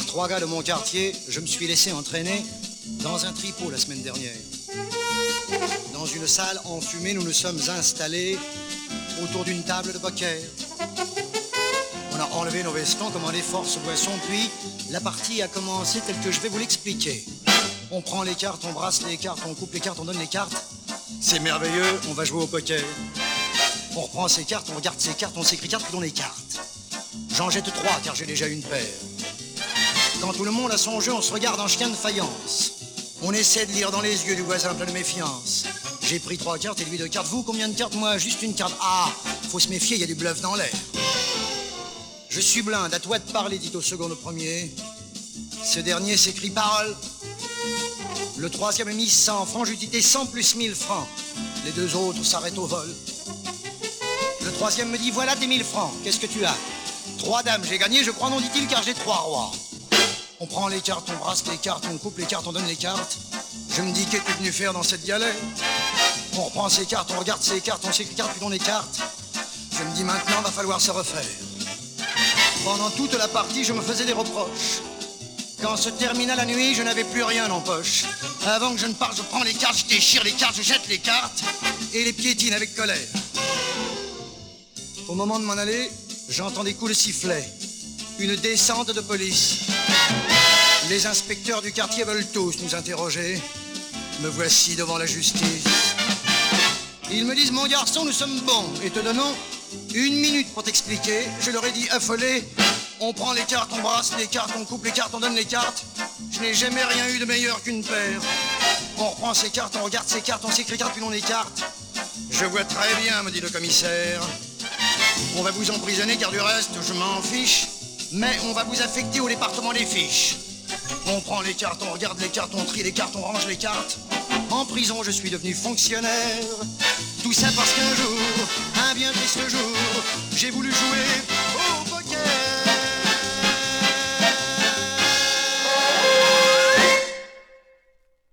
3 gars de mon quartier, je me suis laissé entraîner dans un tripot la semaine dernière. Dans une salle enfumée, nous nous sommes installés autour d'une table de poker. On a enlevé nos vestons, commandé force boisson, puis la partie a commencé telle que je vais vous l'expliquer. On prend les cartes, on brasse les cartes, on coupe les cartes, on donne les cartes. C'est merveilleux, on va jouer au poker. On reprend ses cartes, on regarde ses cartes, on s'écrit cartes, puis on les cartes. J'en jette 3 car j'ai déjà une paire. Quand tout le monde a son jeu, on se regarde en chien de faïence. On essaie de lire dans les yeux du voisin plein de méfiance. J'ai pris 3 cartes et lui 2 cartes. Vous, combien de cartes? Moi, juste une carte. Ah, faut se méfier, il y a du bluff dans l'air. Je suis blinde, à toi de parler, dit au second le premier. Ce dernier s'écrie parole. Le 3e a mis 100 francs, j'ai quitté 100 plus 1000 francs. Les 2 autres s'arrêtent au vol. Le 3e me dit, voilà tes 1000 francs, qu'est-ce que tu as? 3 dames, j'ai gagné, je crois, non, dit-il, car j'ai 3 rois. On prend les cartes, on brasse les cartes, on coupe les cartes, on donne les cartes. Je me dis, qu'es-tu venu faire dans cette galère? On reprend ses cartes, on regarde ses cartes, on s'écrit cartes, puis on les cartes. Je me dis, maintenant, va falloir se refaire. Pendant toute la partie, je me faisais des reproches. Quand se termina la nuit, je n'avais plus rien en poche. Avant que je ne parte, je prends les cartes, je déchire les cartes, je jette les cartes et les piétine avec colère. Au moment de m'en aller, j'entends des coups de sifflet, une descente de police. Les inspecteurs du quartier veulent tous nous interroger. Me voici devant la justice. Ils me disent, mon garçon, nous sommes bons et te donnons 1 minute pour t'expliquer. Je leur ai dit, affolé, on prend les cartes, on brasse les cartes, on coupe les cartes, on donne les cartes. Je n'ai jamais rien eu de meilleur qu'une paire. On reprend ses cartes, on regarde ses cartes, on s'écrit cartes, puis on les cartes. Je vois très bien, me dit le commissaire. On va vous emprisonner car du reste, je m'en fiche. Mais on va vous affecter au département des fiches. On prend les cartes, on regarde les cartes, on trie les cartes, on range les cartes. En prison, je suis devenu fonctionnaire. Tout ça parce qu'un jour, un bien triste jour, j'ai voulu jouer